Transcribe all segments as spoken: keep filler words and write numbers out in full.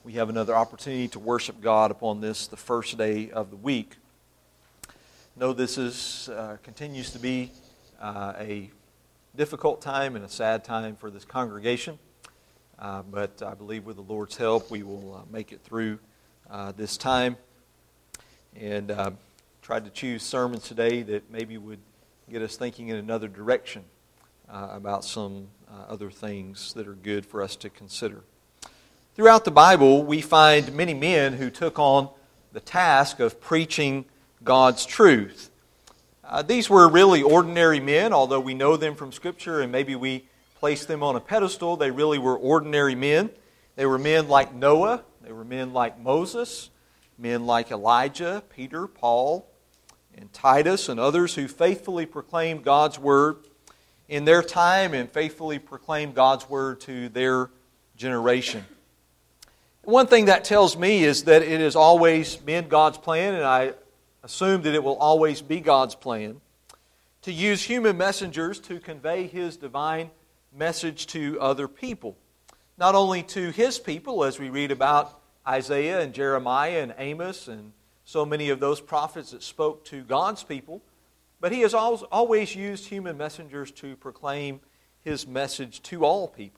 we have another opportunity to worship God upon this, the first day of the week. Know this is uh, continues to be uh, a difficult time and a sad time for this congregation, uh, but I believe with the Lord's help we will uh, make it through uh, this time. And uh, tried to choose sermons today that maybe would get us thinking in another direction uh, about some uh, other things that are good for us to consider. Throughout the Bible, we find many men who took on the task of preaching God's truth. Uh, these were really ordinary men, although we know them from Scripture and maybe we place them on a pedestal. They really were ordinary men. They were men like Noah. They were men like Moses, men like Elijah, Peter, Paul, and Titus, and others who faithfully proclaimed God's Word in their time and faithfully proclaimed God's Word to their generation. One thing that tells me is that it has always been God's plan, and I assume that it will always be God's plan, to use human messengers to convey His divine message to other people. Not only to His people, as we read about Isaiah and Jeremiah and Amos and so many of those prophets that spoke to God's people, but He has always used human messengers to proclaim His message to all people.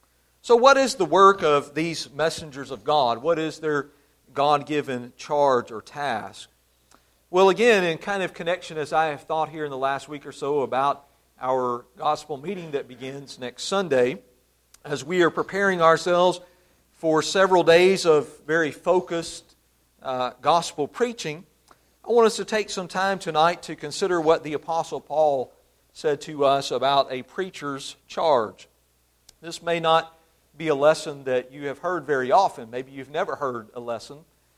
So what is the work of these messengers of God? What is their God-given charge or task? Well, again, in kind of connection as I have thought here in the last week or so about our gospel meeting that begins next Sunday, as we are preparing ourselves for several days of very focused uh, gospel preaching, I want us to take some time tonight to consider what the Apostle Paul said to us about a preacher's charge. This may not be a lesson that you have heard very often. Maybe you've never heard a lesson.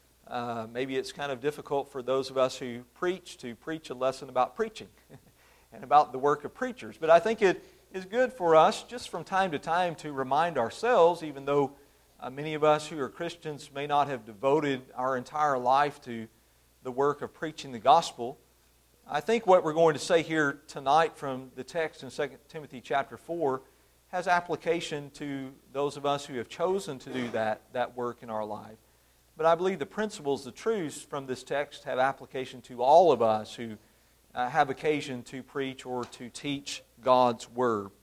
Uh, maybe it's kind of difficult for those of us who preach to preach a lesson about preaching and about the work of preachers. But I think it is good for us just from time to time to remind ourselves, even though uh, many of us who are Christians may not have devoted our entire life to the work of preaching the gospel. I think what we're going to say here tonight from the text in Second Timothy chapter four has application to those of us who have chosen to do that, that work in our life. But I believe the principles, the truths from this text have application to all of us who uh, have occasion to preach or to teach God's Word.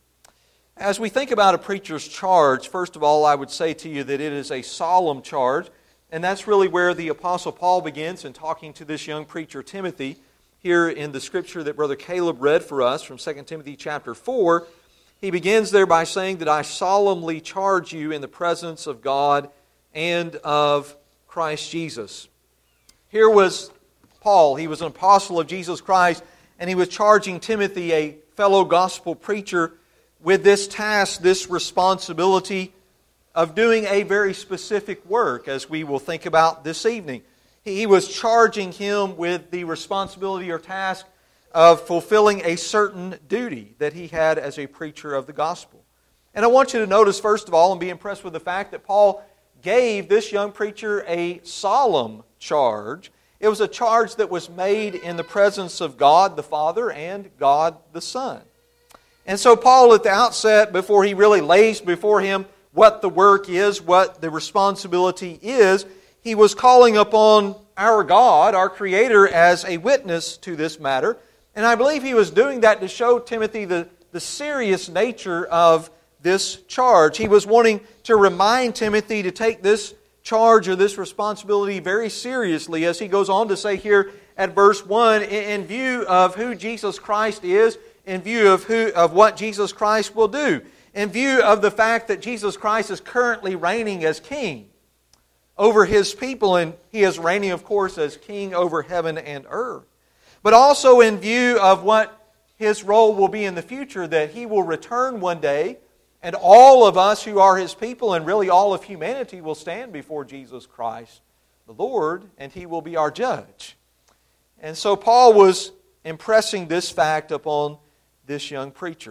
As we think about a preacher's charge, first of all, I would say to you that it is a solemn charge, and that's really where the Apostle Paul begins in talking to this young preacher, Timothy, here in the scripture that Brother Caleb read for us from Second Timothy chapter four. He begins there by saying that I solemnly charge you in the presence of God and of Christ Jesus. Here was Paul. He was an apostle of Jesus Christ, and he was charging Timothy, a fellow gospel preacher, with this task, this responsibility of doing a very specific work, as we will think about this evening. He was charging him with the responsibility or task of fulfilling a certain duty that he had as a preacher of the gospel. And I want you to notice, first of all, and be impressed with the fact that Paul gave this young preacher a solemn charge. It was a charge that was made in the presence of God the Father and God the Son. And so Paul, at the outset, before he really lays before him what the work is, what the responsibility is, he was calling upon our God, our Creator, as a witness to this matter. And I believe he was doing that to show Timothy the, the serious nature of this charge. He was wanting to remind Timothy to take this charge or this responsibility very seriously, as he goes on to say here at verse one, in view of who Jesus Christ is, in view of who of what Jesus Christ will do, in view of the fact that Jesus Christ is currently reigning as king over His people, and He is reigning, of course, as king over heaven and earth. But also in view of what His role will be in the future, that He will return one day, and all of us who are His people, and really all of humanity, will stand before Jesus Christ, the Lord, and He will be our judge. And so Paul was impressing this fact upon this young preacher.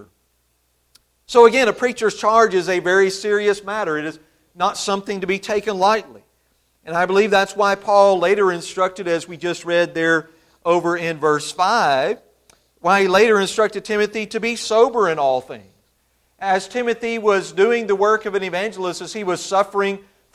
So again, a preacher's charge is a very serious matter. It is not something to be taken lightly. And I believe that's why Paul later instructed, as we just read there over in verse five, why he later instructed Timothy to be sober in all things. As Timothy was doing the work of an evangelist, as he was suffering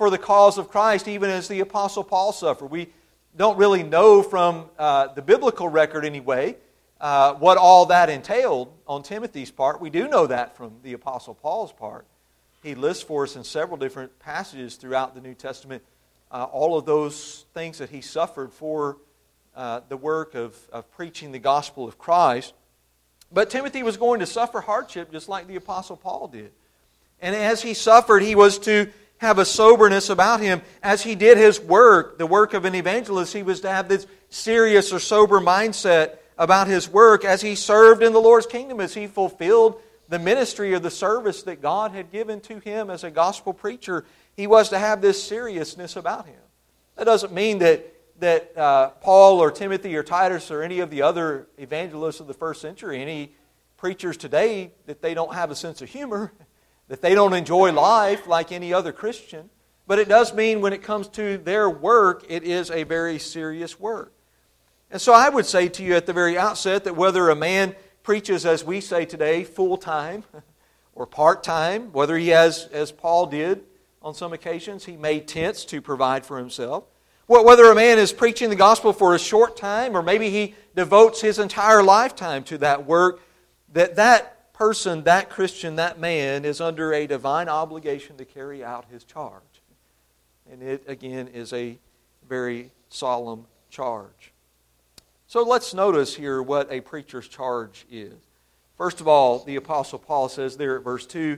for the cause of Christ, even as the Apostle Paul suffered. We don't really know from uh, the biblical record anyway uh, what all that entailed on Timothy's part. We do know that from the Apostle Paul's part. He lists for us in several different passages throughout the New Testament uh, all of those things that he suffered for uh, the work of, of preaching the gospel of Christ. But Timothy was going to suffer hardship just like the Apostle Paul did. And as he suffered, he was to have a soberness about him. As he did his work, the work of an evangelist, he was to have this serious or sober mindset about his work as he served in the Lord's kingdom, as he fulfilled the ministry or the service that God had given to him as a gospel preacher. He was to have this seriousness about him. That doesn't mean that, that uh, Paul or Timothy or Titus or any of the other evangelists of the first century, any preachers today, that they don't have a sense of humor, that they don't enjoy life like any other Christian. But it does mean when it comes to their work, it is a very serious work. And so I would say to you at the very outset that whether a man preaches, as we say today, full-time or part-time, whether he has, as Paul did on some occasions, he made tents to provide for himself, whether a man is preaching the gospel for a short time or maybe he devotes his entire lifetime to that work, that that person, that Christian, that man is under a divine obligation to carry out his charge. And it, again, is a very solemn charge. So let's notice here what a preacher's charge is. First of all, the Apostle Paul says there at verse two,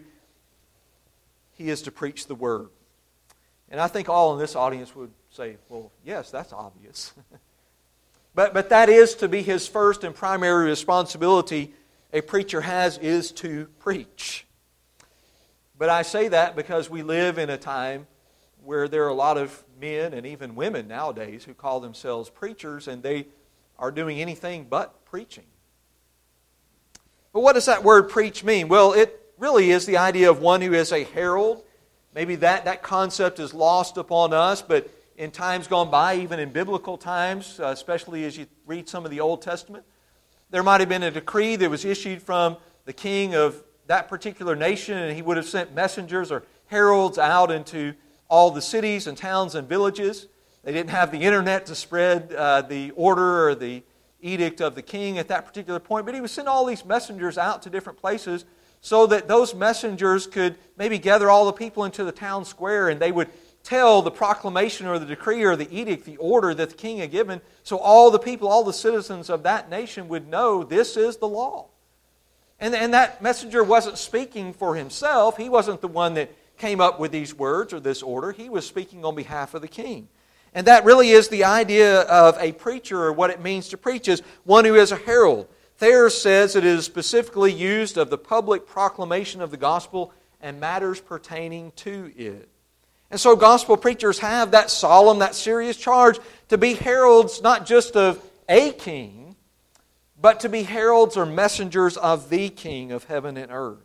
he is to preach the word. And I think all in this audience would say, well, yes, that's obvious. but, but that is to be his first and primary responsibility a preacher has, is to preach. But I say that because we live in a time where there are a lot of men and even women nowadays who call themselves preachers, and they are doing anything but preaching. But what does that word preach mean? Well, it really is the idea of one who is a herald. Maybe that, that concept is lost upon us, but in times gone by, even in biblical times, uh, especially as you read some of the Old Testament, there might have been a decree that was issued from the king of that particular nation, and he would have sent messengers or heralds out into all the cities and towns and villages. They didn't have the internet to spread uh, the order or the edict of the king at that particular point, but he would send all these messengers out to different places so that those messengers could maybe gather all the people into the town square, and they would tell the proclamation or the decree or the edict, the order that the king had given, so all the people, all the citizens of that nation would know this is the law. And, and that messenger wasn't speaking for himself. He wasn't the one that came up with these words or this order. He was speaking on behalf of the king. And that really is the idea of a preacher, or what it means to preach, is one who is a herald. Thayer says it is specifically used of the public proclamation of the gospel and matters pertaining to it. And so gospel preachers have that solemn, that serious charge to be heralds not just of a king, but to be heralds or messengers of the King of heaven and earth.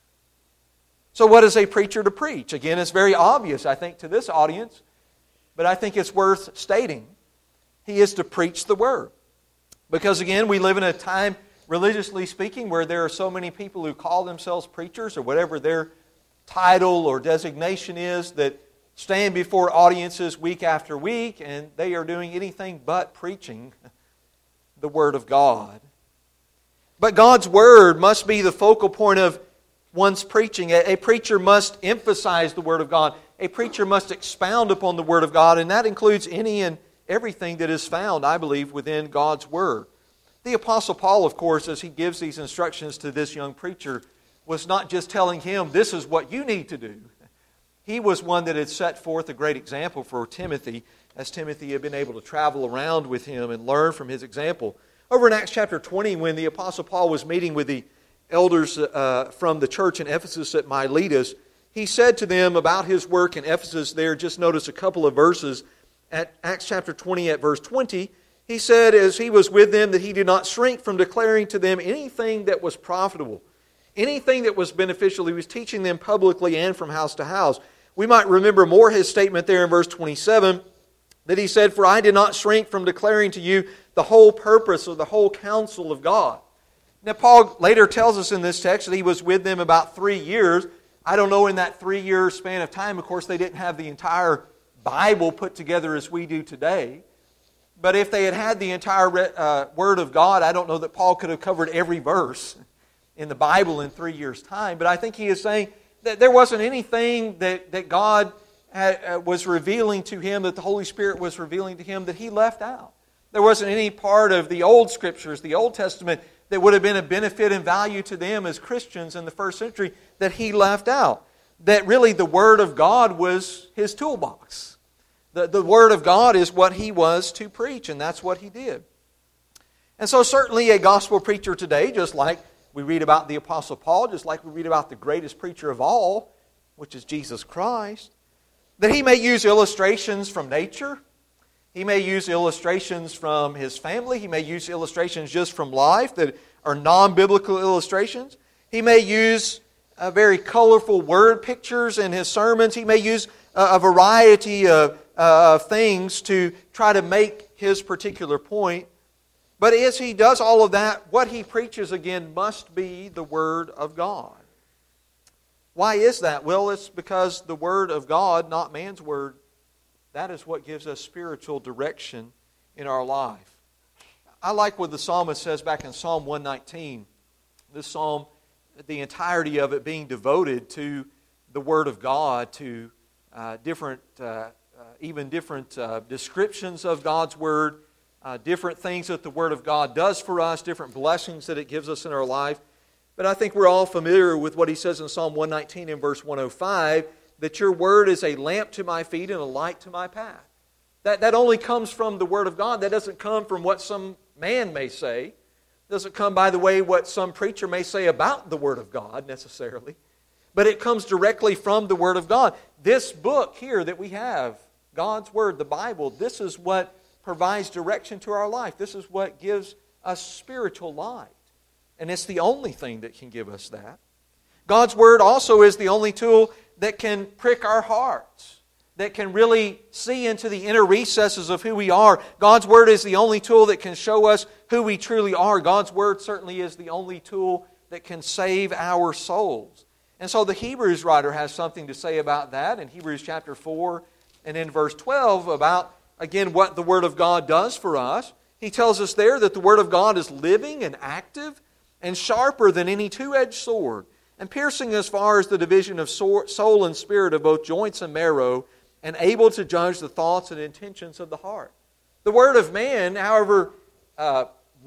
So what is a preacher to preach? Again, it's very obvious, I think, to this audience, but I think it's worth stating. He is to preach the word. Because again, we live in a time, religiously speaking, where there are so many people who call themselves preachers, or whatever their title or designation is, that stand before audiences week after week, and they are doing anything but preaching the Word of God. But God's Word must be the focal point of one's preaching. A preacher must emphasize the Word of God. A preacher must expound upon the Word of God, and that includes any and everything that is found, I believe, within God's Word. The Apostle Paul, of course, as he gives these instructions to this young preacher, was not just telling him, this is what you need to do. He was one that had set forth a great example for Timothy, as Timothy had been able to travel around with him and learn from his example. Over in Acts chapter twenty, when the Apostle Paul was meeting with the elders uh, from the church in Ephesus at Miletus, he said to them about his work in Ephesus there, just notice a couple of verses, at Acts chapter twenty at verse twenty, he said as he was with them that he did not shrink from declaring to them anything that was profitable, anything that was beneficial. He was teaching them publicly and from house to house. We might remember more his statement there in verse twenty-seven, that he said, "For I did not shrink from declaring to you the whole purpose or the whole counsel of God." Now Paul later tells us in this text that he was with them about three years. I don't know, in that three-year span of time, of course, they didn't have the entire Bible put together as we do today. But if they had had the entire uh, Word of God, I don't know that Paul could have covered every verse in the Bible in three years' time. But I think he is saying that there wasn't anything that, that God had, uh, was revealing to him, that the Holy Spirit was revealing to him, that he left out. There wasn't any part of the Old Scriptures, the Old Testament, that would have been a benefit and value to them as Christians in the first century that he left out. That really the Word of God was his toolbox. The, the Word of God is what he was to preach, and that's what he did. And so certainly a gospel preacher today, just like we read about the Apostle Paul, just like we read about the greatest preacher of all, which is Jesus Christ, that he may use illustrations from nature. He may use illustrations from his family. He may use illustrations just from life that are non-biblical illustrations. He may use uh, very colorful word pictures in his sermons. He may use a, a variety of, uh, of things to try to make his particular point. But as he does all of that, what he preaches, again, must be the Word of God. Why is that? Well, it's because the Word of God, not man's word, that is what gives us spiritual direction in our life. I like what the psalmist says back in Psalm one nineteen. This psalm, the entirety of it being devoted to the Word of God, to uh, different, uh, uh, even different uh, descriptions of God's Word, uh, different things that the Word of God does for us, different blessings that it gives us in our life. But I think we're all familiar with what he says in Psalm one nineteen in verse one oh five, that your Word is a lamp to my feet and a light to my path. That, that only comes from the Word of God. That doesn't come from what some man may say. It doesn't come, by the way, what some preacher may say about the Word of God necessarily. But it comes directly from the Word of God. This book here that we have, God's Word, the Bible, this is what provides direction to our life. This is what gives us spiritual light. And it's the only thing that can give us that. God's Word also is the only tool that can prick our hearts, that can really see into the inner recesses of who we are. God's Word is the only tool that can show us who we truly are. God's Word certainly is the only tool that can save our souls. And so the Hebrews writer has something to say about that in Hebrews chapter four and in verse twelve about, again, what the Word of God does for us. He tells us there that the Word of God is living and active and sharper than any two-edged sword, and piercing as far as the division of soul and spirit, of both joints and marrow, and able to judge the thoughts and intentions of the heart. The word of man, however uh,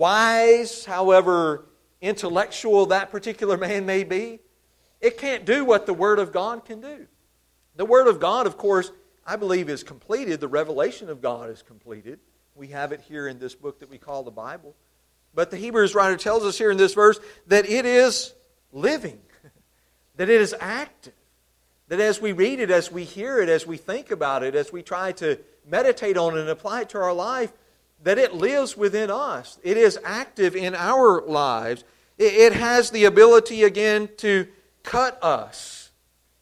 wise, however intellectual that particular man may be, it can't do what the Word of God can do. The Word of God, of course, I believe is completed. The revelation of God is completed. We have it here in this book that we call the Bible. But the Hebrews writer tells us here in this verse that it is living, that it is active, that as we read it, as we hear it, as we think about it, as we try to meditate on it and apply it to our life, that it lives within us. It is active in our lives. It has the ability, again, to cut us.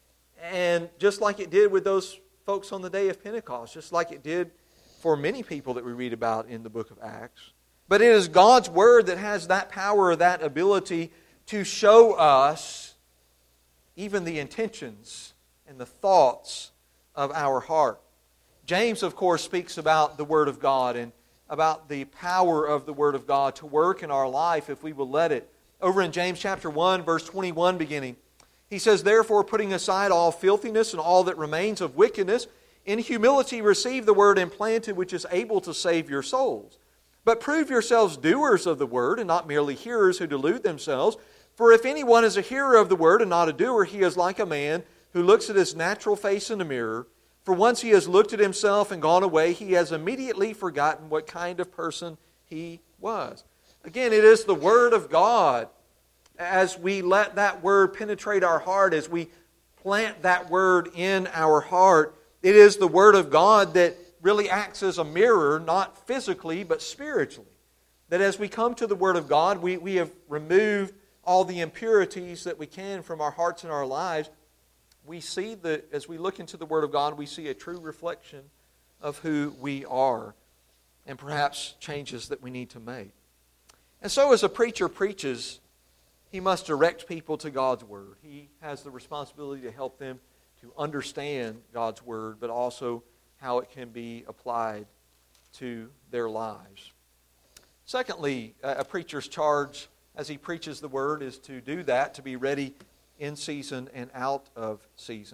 And just like it did with those folks on the day of Pentecost, just like it did for many people that we read about in the book of Acts. But it is God's Word that has that power, that ability to show us even the intentions and the thoughts of our heart. James, of course, speaks about the Word of God and about the power of the Word of God to work in our life if we will let it. Over in James chapter one, verse twenty-one beginning, he says, "Therefore, putting aside all filthiness and all that remains of wickedness, in humility receive the Word implanted, which is able to save your souls. But prove yourselves doers of the Word, and not merely hearers who delude themselves. For if anyone is a hearer of the Word and not a doer, he is like a man who looks at his natural face in a mirror. For once he has looked at himself and gone away, he has immediately forgotten what kind of person he was." Again, it is the Word of God. As we let that Word penetrate our heart, as we plant that Word in our heart, it is the Word of God that really acts as a mirror, not physically, but spiritually. That as we come to the Word of God, we, we have removed all the impurities that we can from our hearts and our lives. We see that as we look into the Word of God, we see a true reflection of who we are and perhaps changes that we need to make. And so as a preacher preaches, he must direct people to God's Word. He has the responsibility to help them to understand God's Word, but also how it can be applied to their lives. Secondly, a preacher's charge as he preaches the Word is to do that, to be ready in season and out of season.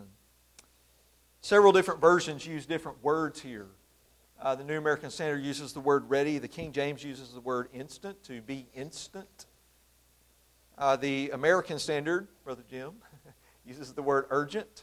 Several different versions use different words here. Uh, the New American Standard uses the word ready. The King James uses the word instant, to be instant. Uh, the American Standard, Brother Jim, uses the word urgent.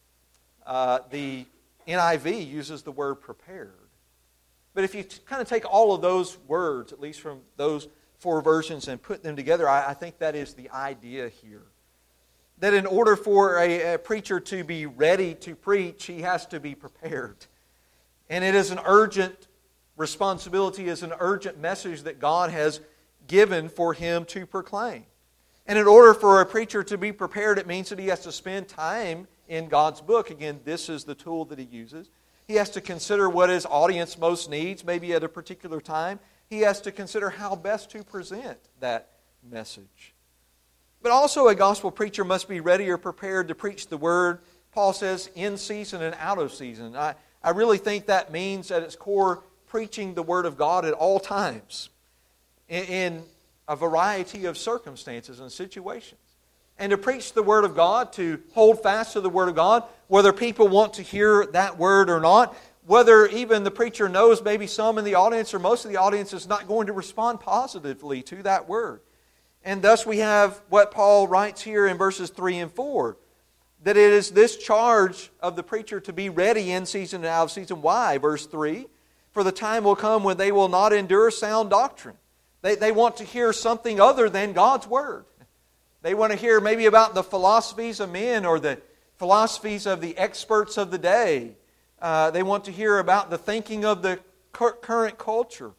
Uh, the N I V uses the word prepared. But if you t- kind of take all of those words, at least from those four versions, and put them together, I, I think that is the idea here. That in order for a, a preacher to be ready to preach, he has to be prepared. And it is an urgent responsibility, is an urgent message that God has given for him to proclaim. And in order for a preacher to be prepared, it means that he has to spend time in God's book. Again, this is the tool that he uses. He has to consider what his audience most needs, maybe at a particular time. He has to consider how best to present that message. But also a gospel preacher must be ready or prepared to preach the Word, Paul says, in season and out of season. I, I really think that means at its core preaching the Word of God at all times in, in a variety of circumstances and situations. And to preach the Word of God, to hold fast to the Word of God, whether people want to hear that Word or not, whether even the preacher knows maybe some in the audience or most of the audience is not going to respond positively to that Word. And thus we have what Paul writes here in verses three and four, that it is this charge of the preacher to be ready in season and out of season. Why? Verse three, for the time will come when they will not endure sound doctrine. They, they want to hear something other than God's Word. They want to hear maybe about the philosophies of men or the philosophies of the experts of the day. Uh, they want to hear about the thinking of the current culture.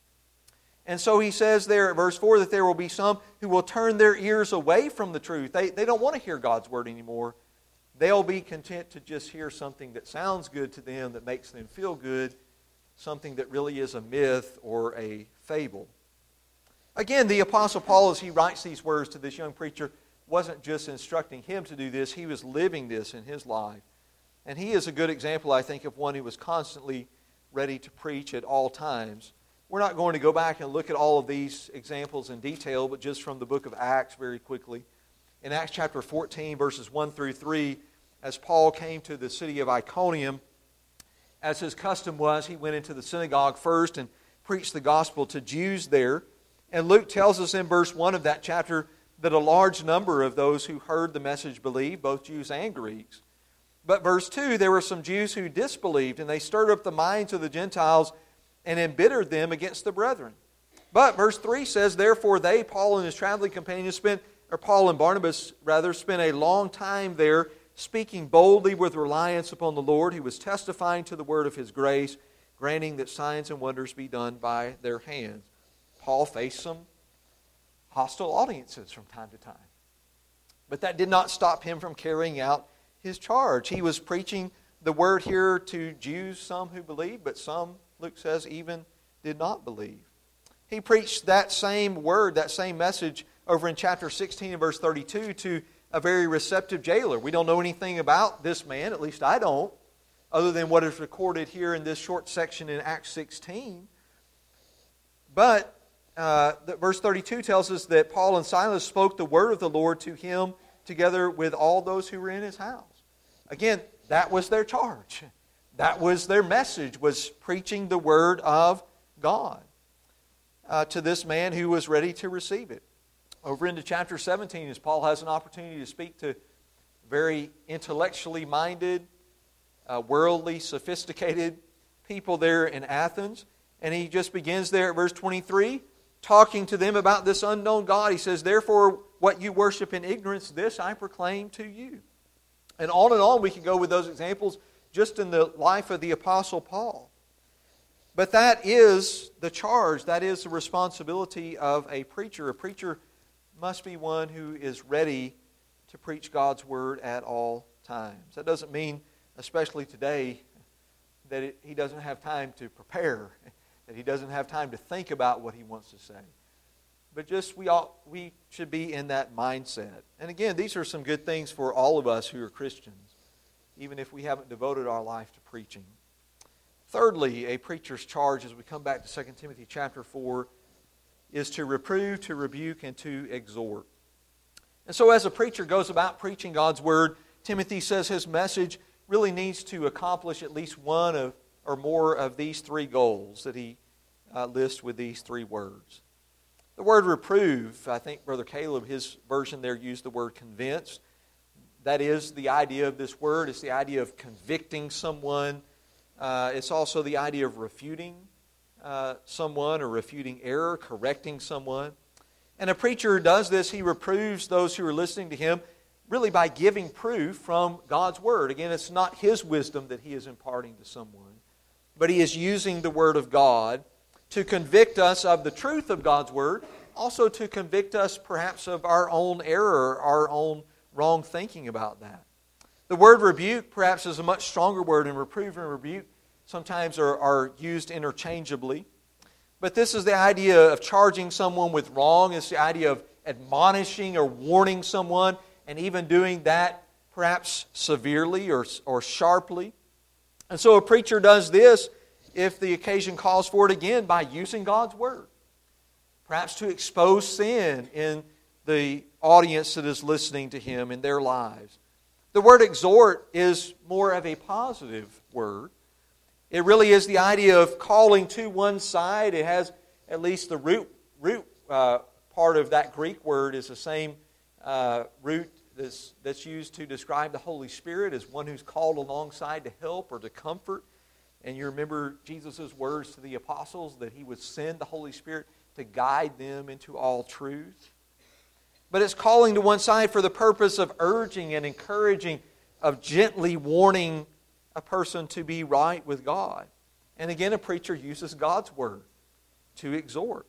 And so he says there at verse four that there will be some who will turn their ears away from the truth. They, they don't want to hear God's Word anymore. They'll be content to just hear something that sounds good to them, that makes them feel good, something that really is a myth or a fable. Again, the Apostle Paul, as he writes these words to this young preacher, wasn't just instructing him to do this. He was living this in his life. And he is a good example, I think, of one who was constantly ready to preach at all times. We're not going to go back and look at all of these examples in detail, but just from the book of Acts very quickly. In Acts chapter fourteen, verses one through three, as Paul came to the city of Iconium, as his custom was, he went into the synagogue first and preached the gospel to Jews there. And Luke tells us in verse one of that chapter that a large number of those who heard the message believed, both Jews and Greeks. But verse two, there were some Jews who disbelieved, and they stirred up the minds of the Gentiles and embittered them against the brethren. But verse three says, therefore they, Paul and his traveling companions, spent, or Paul and Barnabas rather, spent a long time there, speaking boldly with reliance upon the Lord, who was testifying to the word of his grace, granting that signs and wonders be done by their hands. Paul faced some hostile audiences from time to time. But that did not stop him from carrying out his charge. He was preaching the word here to Jews, some who believed, but some, Luke says, even did not believe. He preached that same word, that same message over in chapter sixteen and verse thirty-two to a very receptive jailer. We don't know anything about this man, at least I don't, other than what is recorded here in this short section in Acts sixteen. But uh, the, verse thirty-two tells us that Paul and Silas spoke the word of the Lord to him together with all those who were in his house. Again, that was their charge. That was their message, was preaching the word of God uh, to this man who was ready to receive it. Over into chapter seventeen, as Paul has an opportunity to speak to very intellectually minded, uh, worldly, sophisticated people there in Athens. And he just begins there at verse twenty-three, talking to them about this unknown God. He says, therefore, what you worship in ignorance, this I proclaim to you. And on and on we can go with those examples just in the life of the Apostle Paul. But that is the charge, that is the responsibility of a preacher. A preacher must be one who is ready to preach God's Word at all times. That doesn't mean, especially today, that it, he doesn't have time to prepare, that he doesn't have time to think about what he wants to say. but just we all, we should be in that mindset. And again, these are some good things for all of us who are Christians, even if we haven't devoted our life to preaching. Thirdly, a preacher's charge, as we come back to Second Timothy chapter four, is to reprove, to rebuke, and to exhort. And so as a preacher goes about preaching God's Word, Timothy says his message really needs to accomplish at least one of or more of these three goals that he uh, lists with these three words. The word reprove, I think Brother Caleb, his version there used the word convinced. That is the idea of this word. It's the idea of convicting someone. Uh, it's also the idea of refuting uh, someone or refuting error, correcting someone. And a preacher who does this, he reproves those who are listening to him really by giving proof from God's Word. Again, it's not his wisdom that he is imparting to someone, but he is using the Word of God to convict us of the truth of God's Word, also to convict us perhaps of our own error, our own wrong thinking about that. The word rebuke perhaps is a much stronger word, and reprove and rebuke sometimes are, are used interchangeably. But this is the idea of charging someone with wrong. It's the idea of admonishing or warning someone, and even doing that perhaps severely or, or sharply. And so a preacher does this, if the occasion calls for it, again, by using God's Word. Perhaps to expose sin in the audience that is listening to him in their lives. The word exhort is more of a positive word. It really is the idea of calling to one side. It has at least the root, root uh, part of that Greek word is the same uh, root that's, that's used to describe the Holy Spirit as one who's called alongside to help or to comfort. And you remember Jesus' words to the apostles that He would send the Holy Spirit to guide them into all truth. But it's calling to one side for the purpose of urging and encouraging, of gently warning a person to be right with God. And again, a preacher uses God's Word to exhort.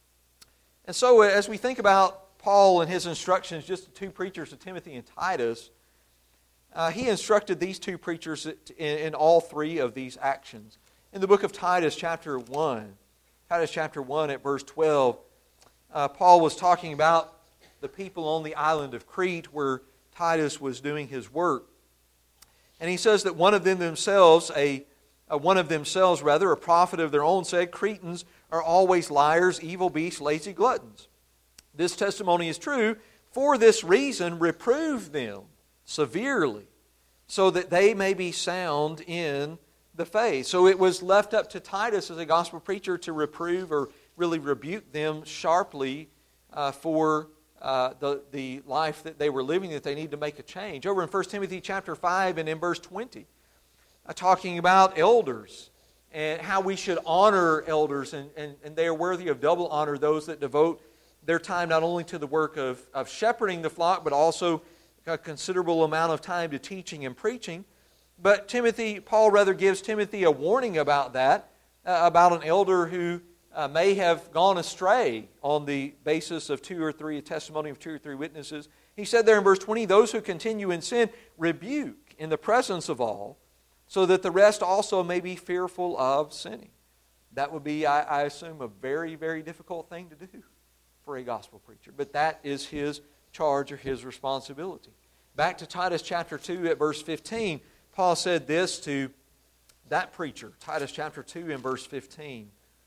And so as we think about Paul and his instructions, just the two preachers to Timothy and Titus, uh, he instructed these two preachers in, in all three of these actions. In the book of Titus chapter one, Titus chapter one at verse twelve, uh, Paul was talking about the people on the island of Crete where Titus was doing his work. And he says that one of them themselves, a, a one of themselves rather, a prophet of their own, said, Cretans are always liars, evil beasts, lazy gluttons. This testimony is true. For this reason, reprove them severely, so that they may be sound in the faith. So it was left up to Titus as a gospel preacher to reprove or really rebuke them sharply uh, for uh, the, the life that they were living, that they need to make a change. Over in First Timothy chapter five and in verse twenty, uh, talking about elders and how we should honor elders, and, and, and they are worthy of double honor, those that devote their time not only to the work of, of shepherding the flock, but also a considerable amount of time to teaching and preaching. But Timothy, Paul rather gives Timothy a warning about that, uh, about an elder who uh, may have gone astray on the basis of two or three, a testimony of two or three witnesses. He said there in verse twenty, those who continue in sin, rebuke in the presence of all, so that the rest also may be fearful of sinning. That would be, I, I assume, a very, very difficult thing to do for a gospel preacher. But that is his charge or his responsibility. Back to Titus chapter two at verse fifteen, Paul said this to that preacher, Titus chapter two and verse fifteen.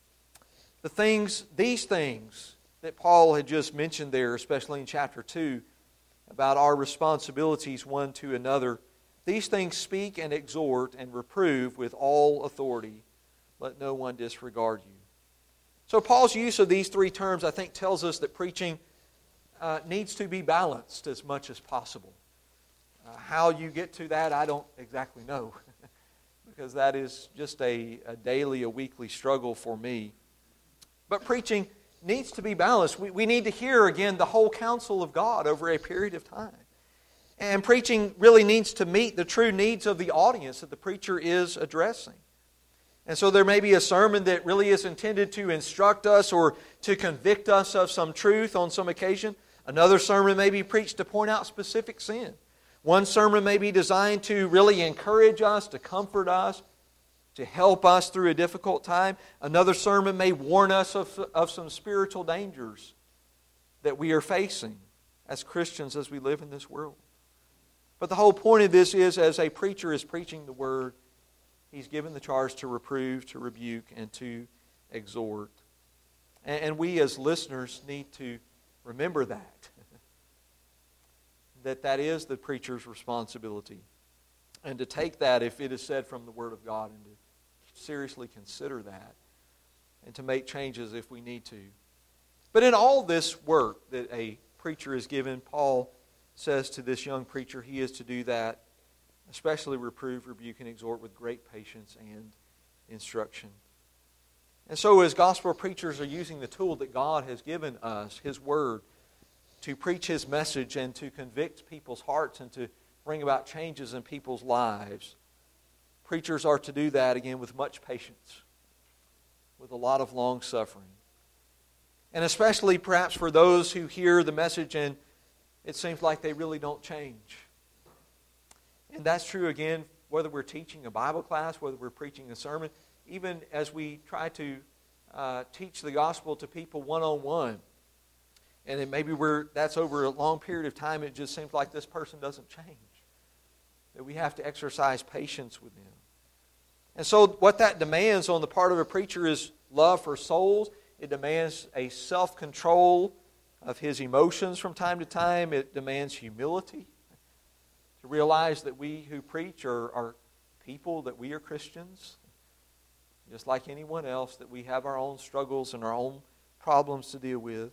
The things, these things that Paul had just mentioned there, especially in chapter two, about our responsibilities one to another, these things speak and exhort and reprove with all authority. Let no one disregard you. So Paul's use of these three terms, I think, tells us that preaching uh, needs to be balanced as much as possible. Uh, how you get to that, I don't exactly know, because that is just a, a daily, a weekly struggle for me. But preaching needs to be balanced. We, we need to hear, again, the whole counsel of God over a period of time. And preaching really needs to meet the true needs of the audience that the preacher is addressing. And so there may be a sermon that really is intended to instruct us or to convict us of some truth on some occasion. Another sermon may be preached to point out specific sin. One sermon may be designed to really encourage us, to comfort us, to help us through a difficult time. Another sermon may warn us of, of some spiritual dangers that we are facing as Christians as we live in this world. But the whole point of this is, as a preacher is preaching the Word, he's given the charge to reprove, to rebuke, and to exhort. And we as listeners need to remember that. That that is the preacher's responsibility. And to take that, if it is said from the Word of God, and to seriously consider that. And to make changes if we need to. But in all this work that a preacher is given, Paul says to this young preacher, he is to do that, especially reprove, rebuke, and exhort with great patience and instruction. And so as gospel preachers are using the tool that God has given us, His Word, to preach His message and to convict people's hearts and to bring about changes in people's lives, preachers are to do that, again, with much patience, with a lot of long suffering. And especially perhaps for those who hear the message and it seems like they really don't change. And that's true, again, whether we're teaching a Bible class, whether we're preaching a sermon, even as we try to uh, teach the gospel to people one-on-one. And then maybe we're that's over a long period of time, it just seems like this person doesn't change. That we have to exercise patience with them. And so what that demands on the part of a preacher is love for souls. It demands a self-control of his emotions from time to time. It demands humility. To realize that we who preach are, are people, that we are Christians. Just like anyone else, that we have our own struggles and our own problems to deal with.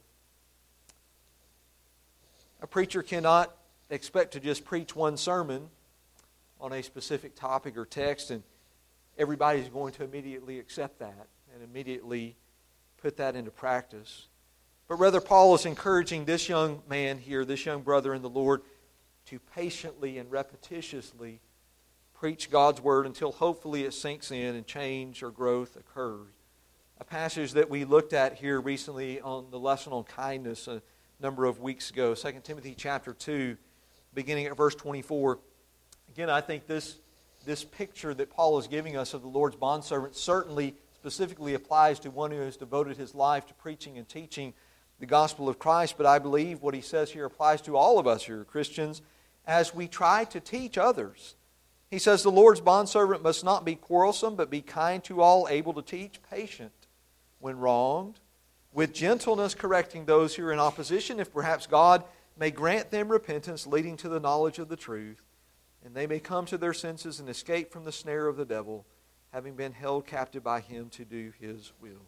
A preacher cannot expect to just preach one sermon on a specific topic or text and everybody's going to immediately accept that and immediately put that into practice. But rather, Paul is encouraging this young man here, this young brother in the Lord, to patiently and repetitiously preach God's Word until hopefully it sinks in and change or growth occurs. A passage that we looked at here recently on the lesson on kindness a number of weeks ago, Second Timothy chapter two, beginning at verse twenty-four. Again, I think this, this picture that Paul is giving us of the Lord's bondservant certainly specifically applies to one who has devoted his life to preaching and teaching the gospel of Christ, but I believe what he says here applies to all of us who are Christians as we try to teach others. He says, the Lord's bondservant must not be quarrelsome, but be kind to all, able to teach, patient when wronged, with gentleness correcting those who are in opposition, if perhaps God may grant them repentance leading to the knowledge of the truth, and they may come to their senses and escape from the snare of the devil, having been held captive by him to do his will.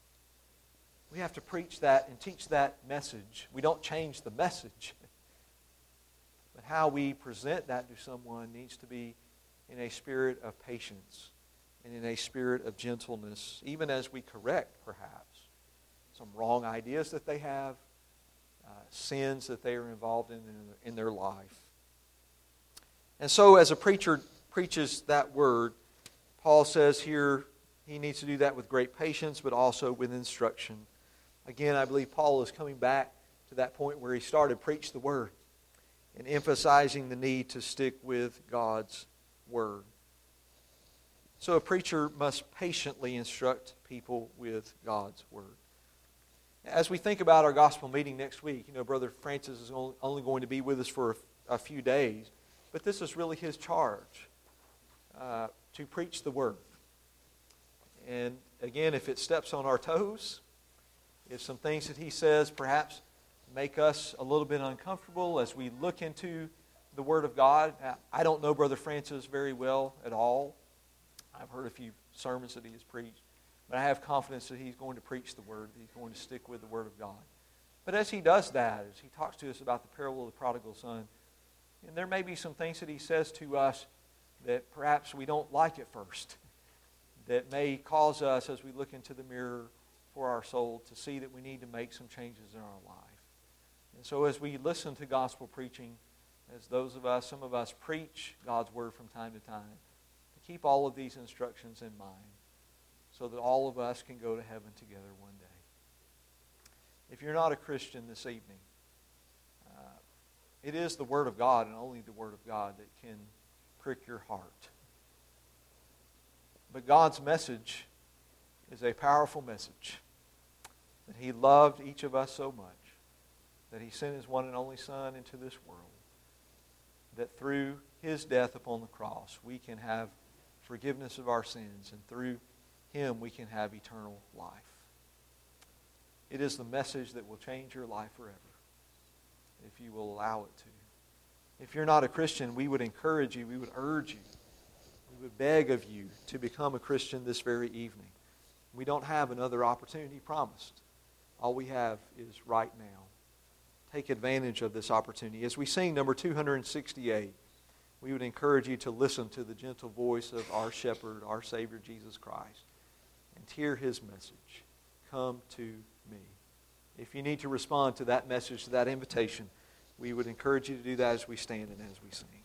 We have to preach that and teach that message. We don't change the message. But how we present that to someone needs to be in a spirit of patience and in a spirit of gentleness, even as we correct, perhaps, some wrong ideas that they have, uh, sins that they are involved in, in in their life. And so as a preacher preaches that word, Paul says here he needs to do that with great patience, but also with instruction. Again, I believe Paul is coming back to that point where he started, preach the word, and emphasizing the need to stick with God's word. So a preacher must patiently instruct people with God's word. As we think about our gospel meeting next week, you know, Brother Francis is only going to be with us for a few days, but this is really his charge, uh, to preach the word. And again, if it steps on our toes, if some things that he says perhaps make us a little bit uncomfortable as we look into the Word of God. I don't know Brother Francis very well at all. I've heard a few sermons that he has preached. But I have confidence that he's going to preach the Word, that he's going to stick with the Word of God. But as he does that, as he talks to us about the parable of the prodigal son, and there may be some things that he says to us that perhaps we don't like at first, that may cause us, as we look into the mirror for our soul, to see that we need to make some changes in our life. And so as we listen to gospel preaching, as those of us, some of us preach God's Word from time to time, to keep all of these instructions in mind so that all of us can go to heaven together one day. If you're not a Christian this evening, uh, it is the Word of God and only the Word of God that can prick your heart. But God's message is a powerful message, that He loved each of us so much that He sent His one and only Son into this world, that through His death upon the cross we can have forgiveness of our sins, and through Him we can have eternal life. It is the message that will change your life forever, if you will allow it to. If you're not a Christian, we would encourage you, we would urge you, we would beg of you to become a Christian this very evening. We don't have another opportunity promised. All we have is right now. Take advantage of this opportunity. As we sing number two hundred sixty-eight, we would encourage you to listen to the gentle voice of our Shepherd, our Savior, Jesus Christ, and hear His message. Come to me. If you need to respond to that message, to that invitation, we would encourage you to do that as we stand and as we sing.